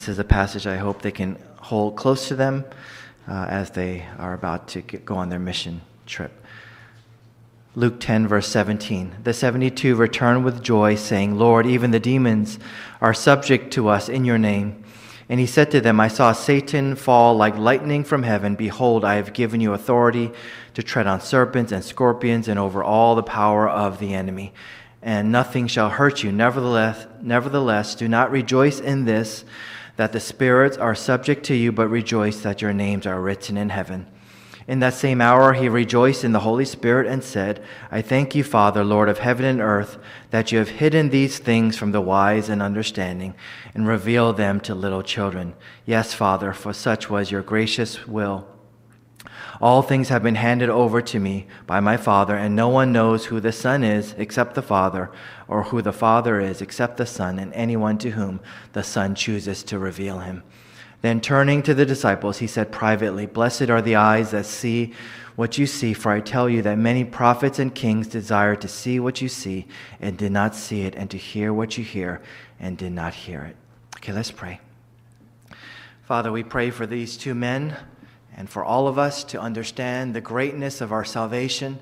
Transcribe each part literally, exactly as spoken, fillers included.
This is a passage I hope they can hold close to them uh, as they are about to get, go on their mission trip. Luke ten, verse seventeen. The seventy-two returned with joy, saying, Lord, even the demons are subject to us in your name. And he said to them, I saw Satan fall like lightning from heaven. Behold, I have given you authority to tread on serpents and scorpions and over all the power of the enemy, and nothing shall hurt you. Nevertheless, nevertheless, do not rejoice in this, that the spirits are subject to you, but rejoice that your names are written in heaven. In that same hour he rejoiced in the Holy Spirit and said, I thank you, Father, Lord of heaven and earth, that you have hidden these things from the wise and understanding and revealed them to little children. Yes, Father, for such was your gracious will. All things have been handed over to me by my Father, and no one knows who the Son is except the Father, or who the Father is except the Son, and anyone to whom the Son chooses to reveal him. Then turning to the disciples, he said privately, Blessed are the eyes that see what you see, for I tell you that many prophets and kings desired to see what you see and did not see it, and to hear what you hear and did not hear it. Okay, let's pray. Father, we pray for these two men and for all of us to understand the greatness of our salvation,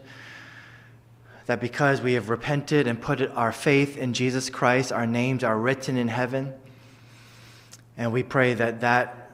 that because we have repented and put our faith in Jesus Christ, our names are written in heaven. And we pray that that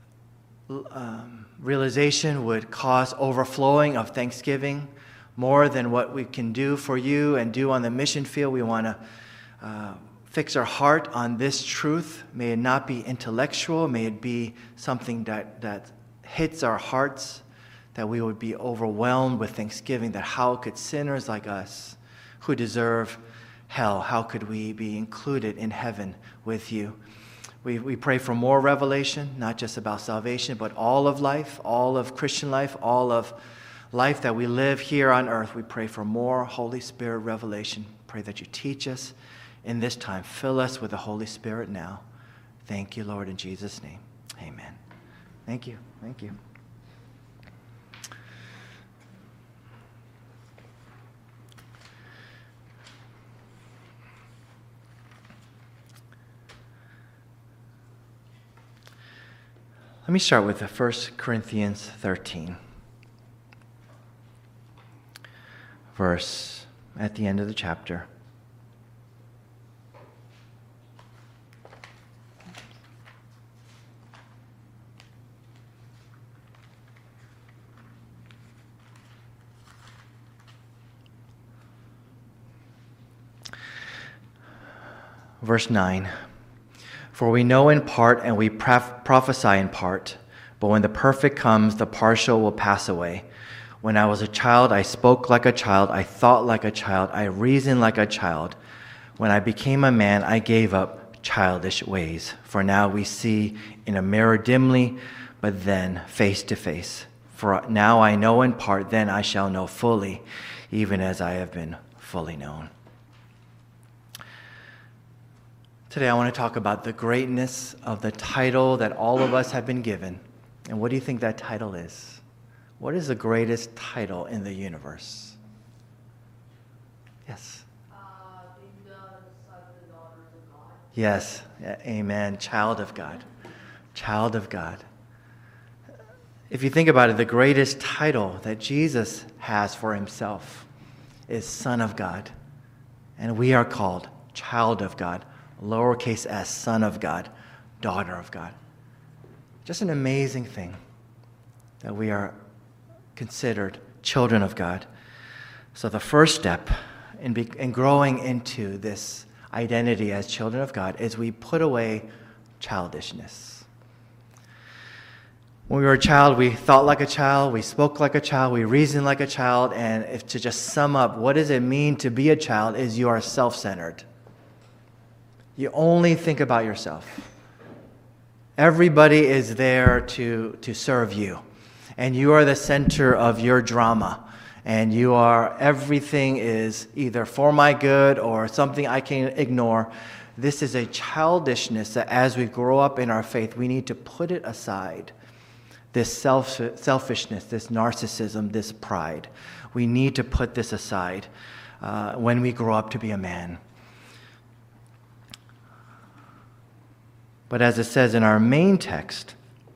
um, realization would cause overflowing of thanksgiving, more than what we can do for you and do on the mission field. We want to uh, fix our heart on this truth. May it not be intellectual. May it be something that, that hits our hearts, that we would be overwhelmed with thanksgiving, that how could sinners like us who deserve hell, how could we be included in heaven with you? We, we pray for more revelation, not just about salvation, but all of life, all of Christian life, all of life that we live here on earth. We pray for more Holy Spirit revelation. Pray that you teach us in this time. Fill us with the Holy Spirit now. Thank you, Lord, in Jesus' name. Amen. Thank you. Thank you. Let me start with the First Corinthians thirteen, verse at the end of the chapter. Verse nine. For we know in part and we prophesy in part, but when the perfect comes, the partial will pass away. When I was a child, I spoke like a child, I thought like a child, I reasoned like a child. When I became a man, I gave up childish ways. For now we see in a mirror dimly, but then face to face. For now I know in part, then I shall know fully, even as I have been fully known. Today I want to talk about the greatness of the title that all of us have been given. And what do you think that title is? What is the greatest title in the universe? Yes. Uh, being the sons and daughters of God. Yes. Amen. Child of God. Child of God. If you think about it, the greatest title that Jesus has for himself is Son of God. And we are called child of God. Lowercase s, Son of God, daughter of God. Just an amazing thing that we are considered children of God. So the first step in, be, in growing into this identity as children of God is we put away childishness. When we were a child, we thought like a child, we spoke like a child, we reasoned like a child, and if to just sum up, what does it mean to be a child is you are self-centered. You only think about yourself. Everybody is there to, to serve you. And you are the center of your drama. And you are, everything is either for my good or something I can ignore. This is a childishness that as we grow up in our faith, we need to put it aside. This self, selfishness, this narcissism, this pride. We need to put this aside uh, when we grow up to be a man. But as it says in our main text,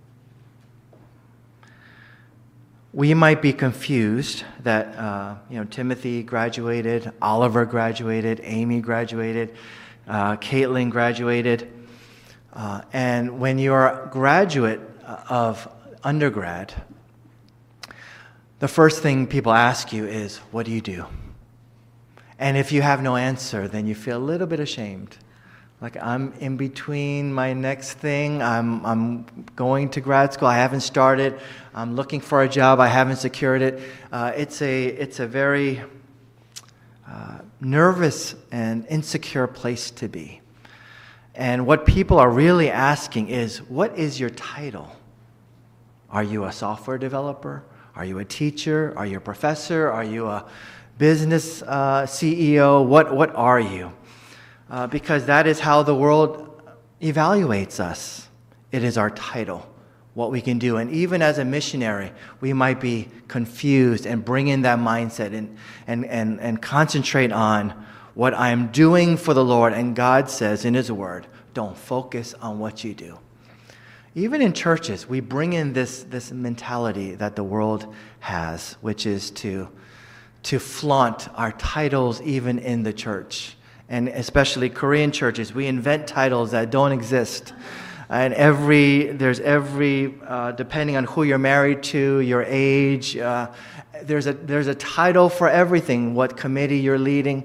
we might be confused that uh, you know Timothy graduated, Oliver graduated, Amy graduated, uh, Caitlin graduated. Uh, and when you're a graduate of undergrad, the first thing people ask you is, what do you do? And if you have no answer, then you feel a little bit ashamed. Like, I'm in between my next thing. I'm I'm going to grad school. I haven't started. I'm looking for a job. I haven't secured it. Uh, it's a it's a very uh, nervous and insecure place to be. And what people are really asking is, what is your title? Are you a software developer? Are you a teacher? Are you a professor? Are you a business uh, C E O? What what are you? Uh, because that is how the world evaluates us. It is our title, what we can do. And even as a missionary, we might be confused and bring in that mindset and, and, and, and concentrate on what I am doing for the Lord. And God says in His Word, don't focus on what you do. Even in churches, we bring in this, this mentality that the world has, which is to, to flaunt our titles even in the church. And especially Korean churches, we invent titles that don't exist. And every there's every uh, depending on who you're married to, your age, uh, there's a there's a title for everything. What committee you're leading.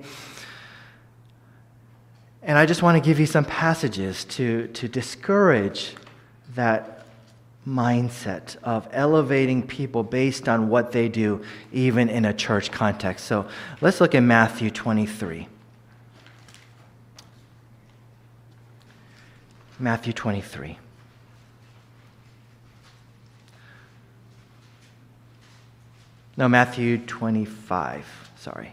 And I just want to give you some passages to to discourage that mindset of elevating people based on what they do, even in a church context. So let's look at Matthew twenty-three. Matthew twenty-three. No, Matthew twenty-five. Sorry.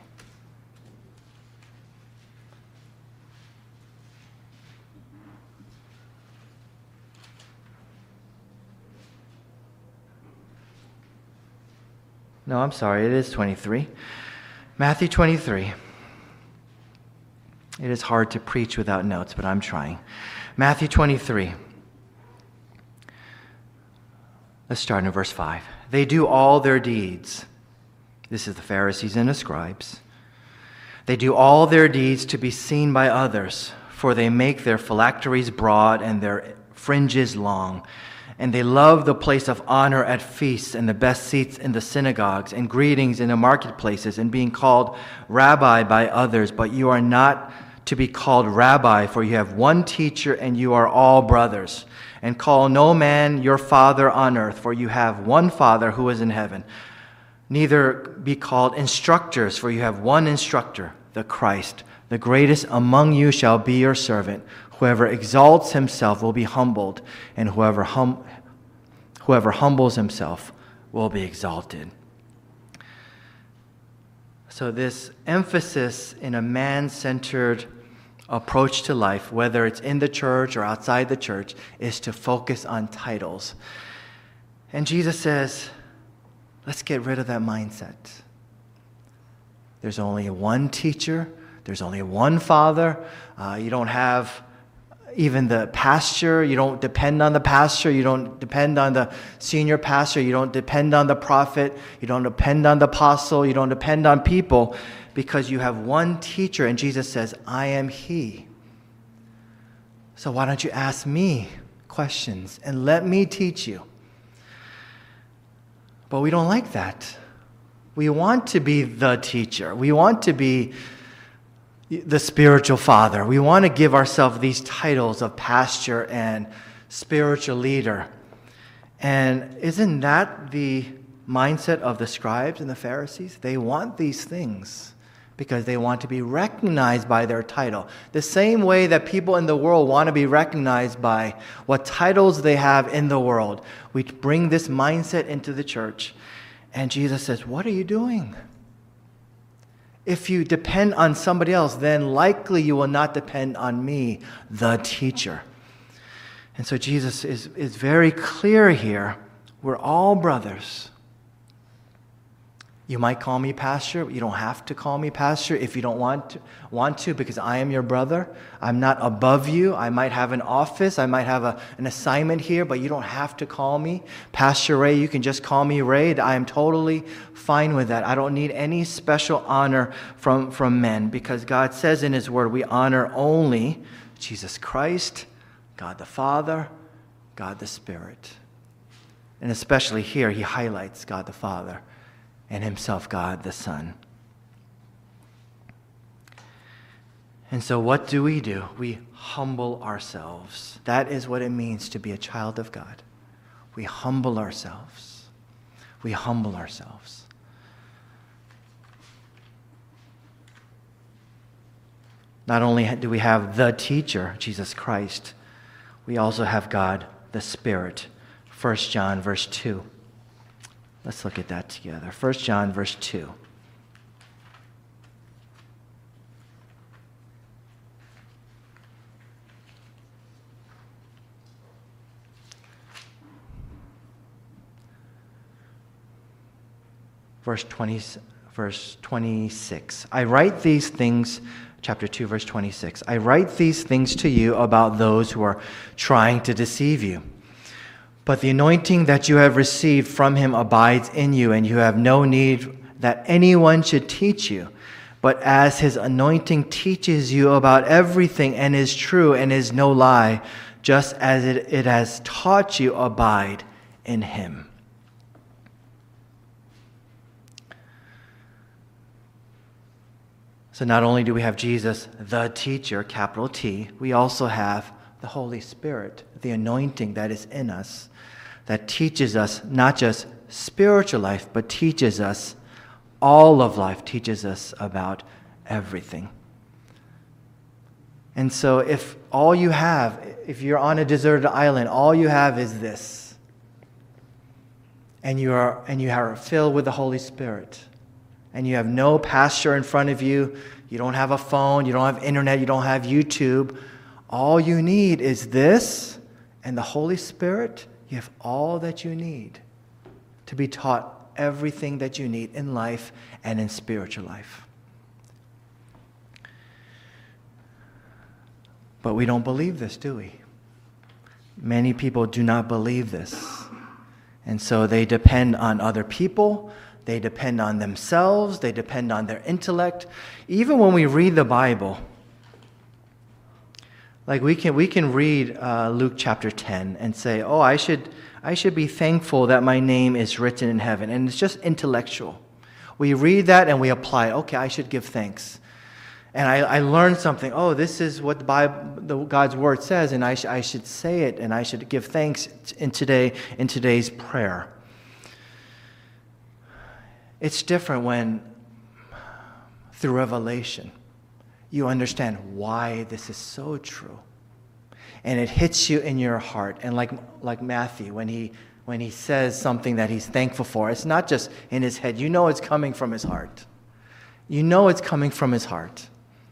No, I'm sorry. It is twenty-three. Matthew twenty-three. It is hard to preach without notes, but I'm trying. Matthew twenty-three. Let's start in verse five. They do all their deeds. This is the Pharisees and the scribes. They do all their deeds to be seen by others, for they make their phylacteries broad and their fringes long. And they love the place of honor at feasts and the best seats in the synagogues and greetings in the marketplaces and being called rabbi by others. But you are not to be called rabbi, for you have one teacher and you are all brothers. And call no man your father on earth, for you have one Father who is in heaven. Neither be called instructors, for you have one instructor, the Christ. The greatest among you shall be your servant. Whoever exalts himself will be humbled, and whoever hum- whoever humbles himself will be exalted. So this emphasis in a man-centered approach to life, whether it's in the church or outside the church, is to focus on titles. And Jesus says, let's get rid of that mindset. There's only one teacher. There's only one Father. Uh, you don't have even the pastor. You don't depend on the pastor. You don't depend on the senior pastor. You don't depend on the prophet. You don't depend on the apostle. You don't depend on people, because you have one teacher. And Jesus says, I am He. So why don't you ask me questions and let me teach you? But we don't like that. We want to be the teacher. We want to be the spiritual father. We want to give ourselves these titles of pastor and spiritual leader. And isn't that the mindset of the scribes and the Pharisees? They want these things because they want to be recognized by their title. The same way that people in the world want to be recognized by what titles they have in the world. We bring this mindset into the church. And Jesus says, what are you doing? If you depend on somebody else, then likely you will not depend on me, the teacher. And so Jesus is, is very clear here. We're all brothers. You might call me pastor. You don't have to call me pastor if you don't want to, want to because I am your brother. I'm not above you. I might have an office. I might have a, an assignment here, but you don't have to call me Pastor Ray. You can just call me Ray. I am totally fine with that. I don't need any special honor from, from men because God says in his word we honor only Jesus Christ, God the Father, God the Spirit. And especially here, he highlights God the Father and himself, God the Son. And so what do we do? We humble ourselves. That is what it means to be a child of God. We humble ourselves. We humble ourselves. Not only do we have the teacher, Jesus Christ, we also have God the Spirit. First John verse two. Let's look at that together. First John verse two. Verse twenty, verse twenty-six. I write these things, chapter two, verse twenty-six. I write these things to you about those who are trying to deceive you. But the anointing that you have received from him abides in you, and you have no need that anyone should teach you. But as his anointing teaches you about everything and is true and is no lie, just as it, it has taught you, abide in him. So not only do we have Jesus, the teacher, capital T, we also have the Holy Spirit, the anointing that is in us, that teaches us not just spiritual life, but teaches us all of life, teaches us about everything. And so if all you have, if you're on a deserted island, all you have is this, and you are and you are filled with the Holy Spirit, and you have no pastor in front of you, you don't have a phone, you don't have internet, you don't have YouTube, all you need is this and the Holy Spirit. You have all that you need to be taught everything that you need in life and in spiritual life. But we don't believe this, do we? Many people do not believe this. And so they depend on other people. They depend on themselves. They depend on their intellect. Even when we read the Bible, like we can we can read uh, Luke chapter ten and say, oh, I should I should be thankful that my name is written in heaven. And it's just intellectual. We read that and we apply it. Okay, I should give thanks. And I, I learned something. Oh, this is what the Bible, the, God's word says, and I, sh- I should say it, and I should give thanks in today in today's prayer. It's different when, through revelation, you understand why this is so true. And it hits you in your heart. And like like Matthew, when he when he says something that he's thankful for, it's not just in his head. You know it's coming from his heart. You know it's coming from his heart.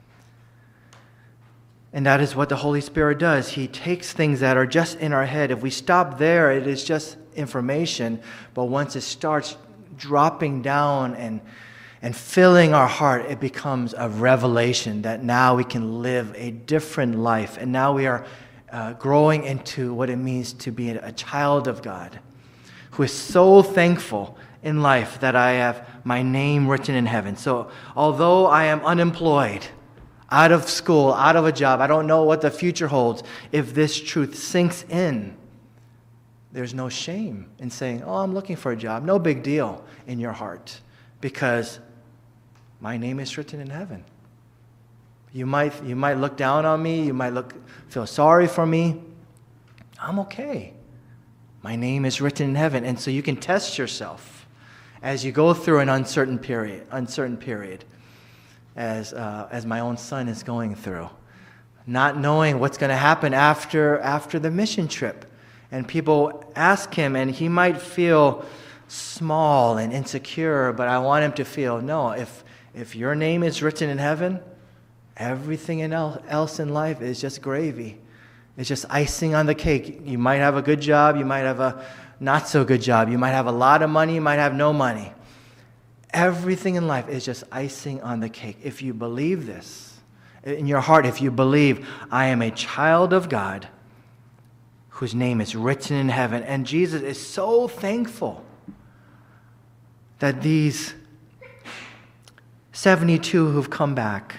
And that is what the Holy Spirit does. He takes things that are just in our head. If we stop there, it is just information. But once it starts dropping down and and filling our heart, it becomes a revelation that now we can live a different life. And now we are uh, growing into what it means to be a child of God, who is so thankful in life that I have my name written in heaven. So although I am unemployed, out of school, out of a job, I don't know what the future holds, if this truth sinks in, there's no shame in saying, oh, I'm looking for a job. No big deal in your heart, because my name is written in heaven. You might, you might look down on me. You might look, feel sorry for me. I'm okay. My name is written in heaven. And so you can test yourself as you go through an uncertain period, uncertain period, as, uh, as my own son is going through, not knowing what's going to happen after, after the mission trip. And people ask him, and he might feel small and insecure, but I want him to feel, no, if If your name is written in heaven, everything else in life is just gravy. It's just icing on the cake. You might have a good job. You might have a not so good job. You might have a lot of money. You might have no money. Everything in life is just icing on the cake. If you believe this in your heart, if you believe, I am a child of God whose name is written in heaven. And Jesus is so thankful that these seventy-two who've come back,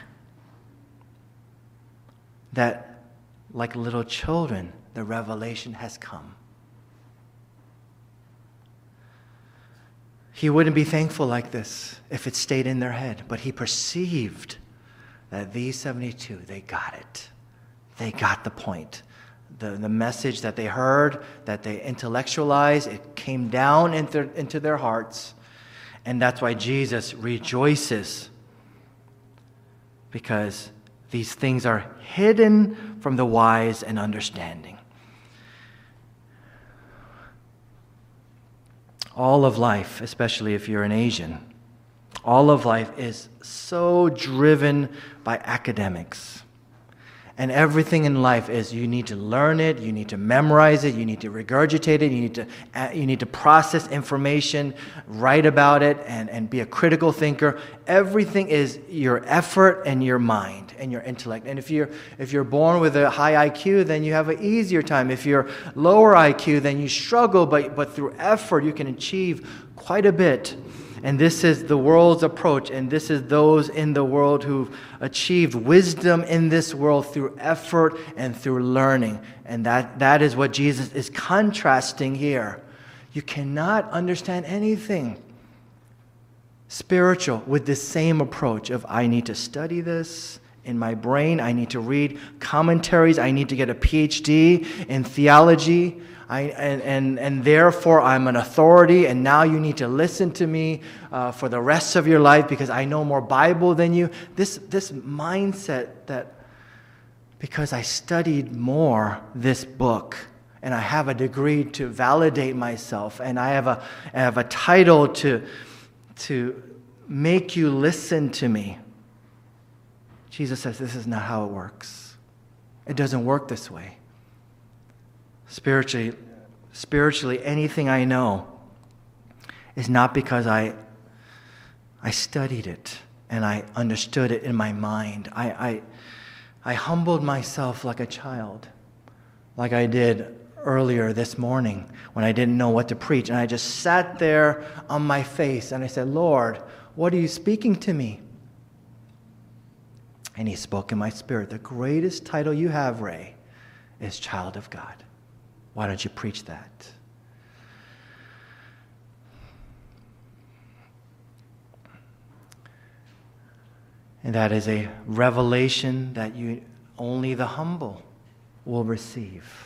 that like little children, the revelation has come. He wouldn't be thankful like this if it stayed in their head, but he perceived that these seventy-two, they got it. They got the point. The, the message that they heard, that they intellectualized, it came down into, into their hearts. And that's why Jesus rejoices, because these things are hidden from the wise and understanding. All of life, especially if you're an Asian, all of life is so driven by academics. And everything in life is you need to learn it, you need to memorize it, you need to regurgitate it, you need to you need to process information, write about it, and, and be a critical thinker. Everything is your effort and your mind and your intellect. And if you're if you're born with a high I Q, then you have an easier time. If you're lower I Q, then you struggle, but but through effort you can achieve quite a bit. And this is the world's approach, and this is those in the world who've achieved wisdom in this world through effort and through learning. And that, that is what Jesus is contrasting here. You cannot understand anything spiritual with this same approach of, I need to study this in my brain, I need to read commentaries, I need to get a P H D in theology. I, and, and, and therefore I'm an authority, and now you need to listen to me uh, for the rest of your life because I know more Bible than you. This, this mindset that because I studied more this book and I have a degree to validate myself and I have a, I have a title to, to make you listen to me. Jesus says this is not how it works. It doesn't work this way. Spiritually, spiritually, anything I know is not because I, I studied it and I understood it in my mind. I, I, I humbled myself like a child, like I did earlier this morning when I didn't know what to preach. And I just sat there on my face and I said, Lord, what are you speaking to me? And he spoke in my spirit. The greatest title you have, Ray, is child of God. Why don't you preach that? And that is a revelation that you only the humble will receive.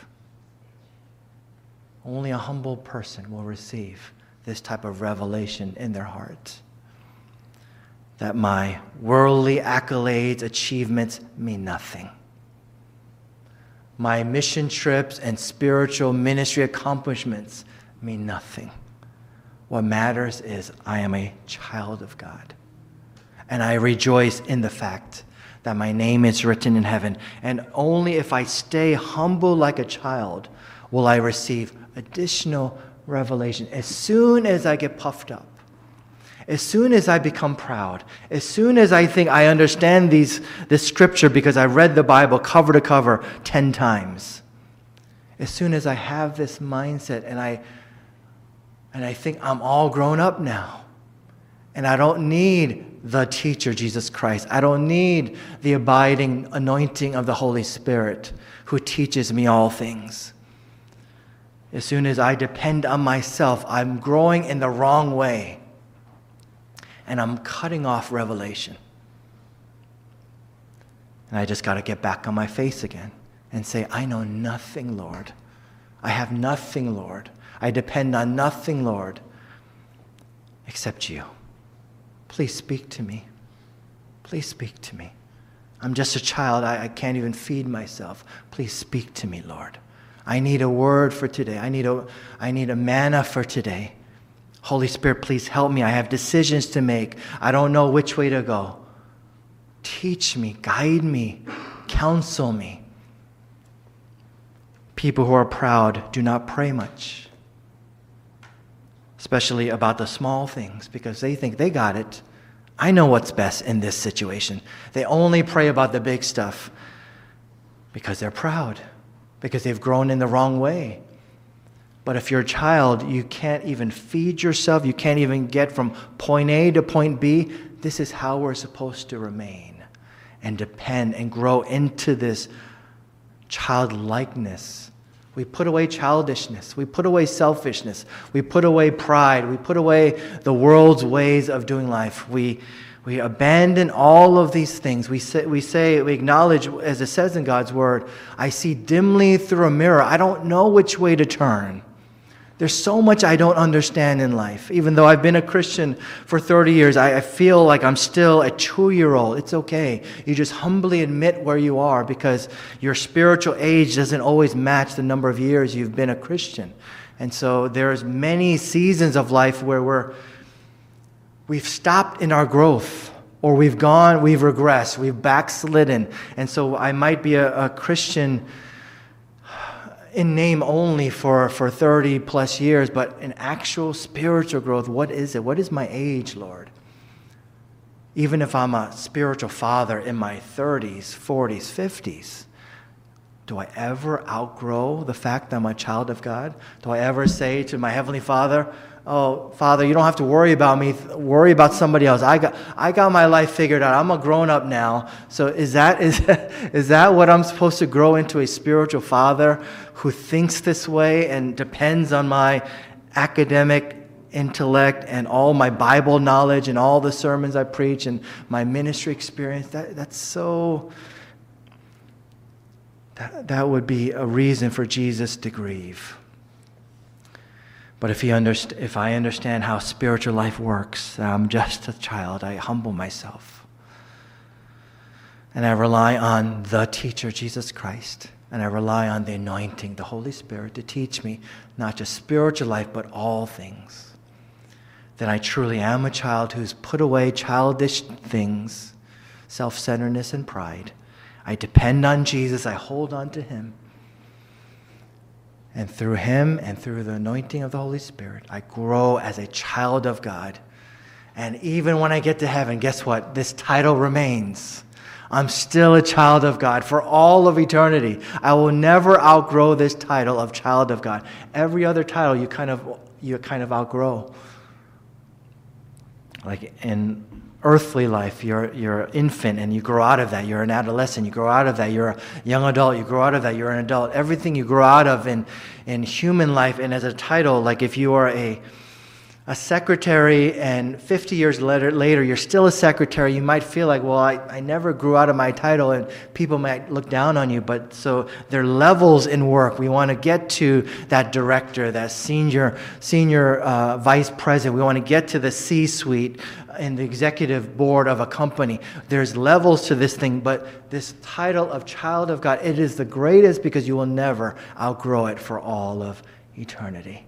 Only a humble person will receive this type of revelation in their heart. That my worldly accolades, achievements mean nothing. My mission trips and spiritual ministry accomplishments mean nothing. What matters is I am a child of God. And I rejoice in the fact that my name is written in heaven. And only if I stay humble like a child will I receive additional revelation. As soon as I get puffed up, as soon as I become proud, as soon as I think I understand these, this scripture because I read the Bible cover to cover ten times, as soon as I have this mindset and I, and I think I'm all grown up now, and I don't need the teacher, Jesus Christ. I don't need the abiding anointing of the Holy Spirit who teaches me all things. As soon as I depend on myself, I'm growing in the wrong way. And I'm cutting off revelation. And I just got to get back on my face again and say, I know nothing, Lord. I have nothing, Lord. I depend on nothing, Lord, except you. Please speak to me. Please speak to me. I'm just a child. I, I can't even feed myself. Please speak to me, Lord. I need a word for today. I need a, I need a manna for today. Holy Spirit, please help me. I have decisions to make. I don't know which way to go. Teach me, guide me, counsel me. People who are proud do not pray much. especially about the small things, because they think they got it. I know what's best in this situation. They only pray about the big stuff because they're proud, because they've grown in the wrong way. But if you're a child, you can't even feed yourself. You can't even get from point A to point B. This is how we're supposed to remain and depend and grow into this childlikeness. We put away childishness. We put away selfishness. We put away pride. We put away the world's ways of doing life. We we abandon all of these things. We say, we say, we acknowledge, as it says in God's word, I see dimly through a mirror. I don't know which way to turn. There's so much I don't understand in life. Even though I've been a Christian for thirty years, I, I feel like I'm still a two-year-old. It's okay. You just humbly admit where you are, because your spiritual age doesn't always match the number of years you've been a Christian. And so there's many seasons of life where we're, we've stopped in our growth, or we've gone, we've regressed, we've backslidden. And so I might be a, a Christian in name only for, for thirty plus years, but in actual spiritual growth, what is it? What is my age, Lord? Even if I'm a spiritual father in my thirties, forties, fifties, do I ever outgrow the fact that I'm a child of God? Do I ever say to my Heavenly Father, oh, Father, you don't have to worry about me. Worry about somebody else. I got I got my life figured out. I'm a grown-up now. So is that is, is that what I'm supposed to grow into, a spiritual father who thinks this way and depends on my academic intellect and all my Bible knowledge and all the sermons I preach and my ministry experience? That that's so... That, that would be a reason for Jesus to grieve. But if he underst- if I understand how spiritual life works, that I'm just a child, I humble myself. And I rely on the teacher, Jesus Christ. And I rely on the anointing, the Holy Spirit, to teach me not just spiritual life, but all things. Then I truly am a child who's put away childish things, self-centeredness and pride. I depend on Jesus. I hold on to him. And through him and through the anointing of the Holy Spirit, I grow as a child of God. And even when I get to heaven, guess what? This title remains. I'm still a child of God for all of eternity. I will never outgrow this title of child of God. Every other title you kind of you kind of outgrow. Like in earthly life, you're you're an infant and you grow out of that. You're an adolescent, you grow out of that. You're a young adult, you grow out of that. You're an adult. Everything you grow out of in, in human life, and as a title, like if you are a a secretary and fifty years later, later you're still a secretary, you might feel like, well, I, I never grew out of my title and people might look down on you. But so there are levels in work. We want to get to that director, that senior senior uh, vice president. We want to get to the C-suite in the executive board of a company. There's levels to this thing, but this title of child of God, it is the greatest because you will never outgrow it for all of eternity.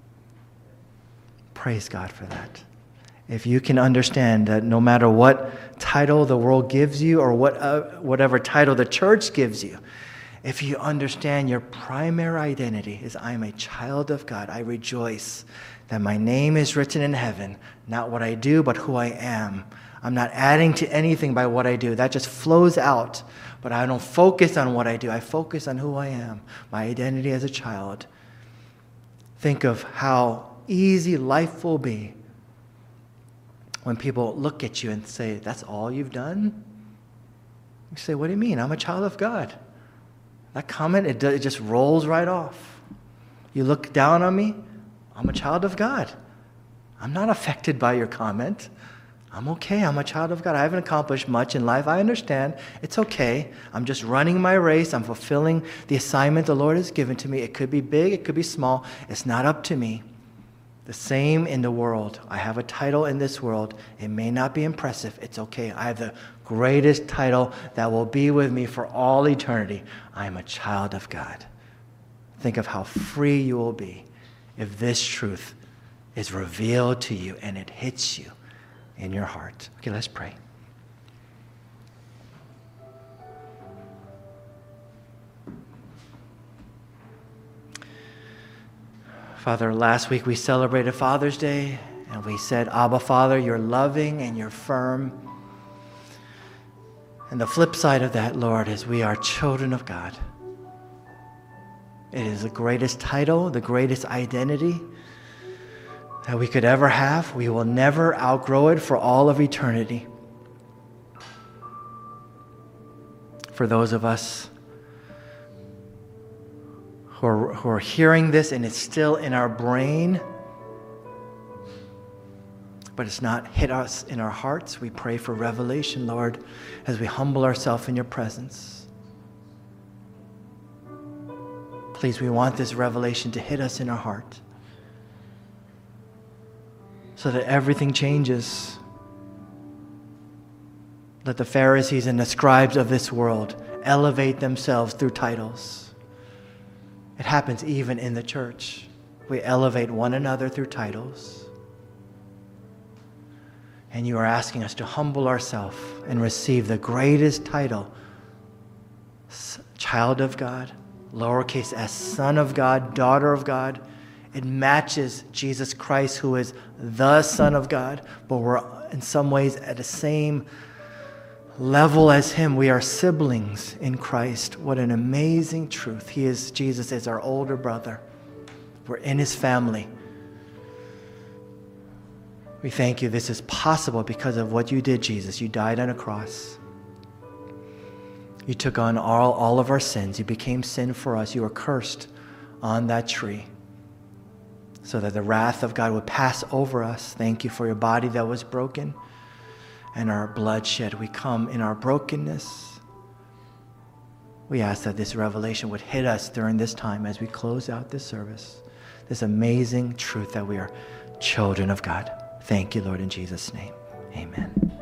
Praise God for that. If you can understand that no matter what title the world gives you or what uh, whatever title the church gives you, if you understand your primary identity is I am a child of God, I rejoice that my name is written in heaven, not what I do, but who I am. I'm not adding to anything by what I do. That just flows out. But I don't focus on what I do. I focus on who I am, my identity as a child. Think of how easy life will be when people look at you and say, that's all you've done? You say, what do you mean? I'm a child of God. That comment, it, it just rolls right off. You look down on me, I'm a child of God. I'm not affected by your comment. I'm okay. I'm a child of God. I haven't accomplished much in life. I understand. It's okay. I'm just running my race. I'm fulfilling the assignment the Lord has given to me. It could be big. It could be small. It's not up to me. The same in the world. I have a title in this world. It may not be impressive. It's okay. I have the greatest title that will be with me for all eternity. I am a child of God. Think of how free you will be if this truth is revealed to you and it hits you in your heart. Okay, let's pray. Father, last week we celebrated Father's Day, and we said, Abba, Father, you're loving and you're firm. And the flip side of that, Lord, is we are children of God. It is the greatest title, the greatest identity that we could ever have. We will never outgrow it for all of eternity. For those of us who are, who are hearing this and it's still in our brain, but it's not hit us in our hearts, we pray for revelation, Lord, as we humble ourselves in your presence. Please, we want this revelation to hit us in our heart so that everything changes. Let the Pharisees and the scribes of this world elevate themselves through titles. It happens even in the church. We elevate one another through titles. And you are asking us to humble ourselves and receive the greatest title, child of God, lowercase s, son of God, daughter of God. It matches Jesus Christ, who is the Son of God, but we're in some ways at the same level as him. We are siblings in Christ. What an amazing truth. He is, Jesus is our older brother. We're in his family. We thank you this is possible because of what you did, Jesus. You died on a cross. You took on all, all of our sins. You became sin for us. You were cursed on that tree so that the wrath of God would pass over us. Thank you for your body that was broken and our blood shed. We come in our brokenness. We ask that this revelation would hit us during this time as we close out this service. This amazing truth that we are children of God. Thank you, Lord, in Jesus' name. Amen.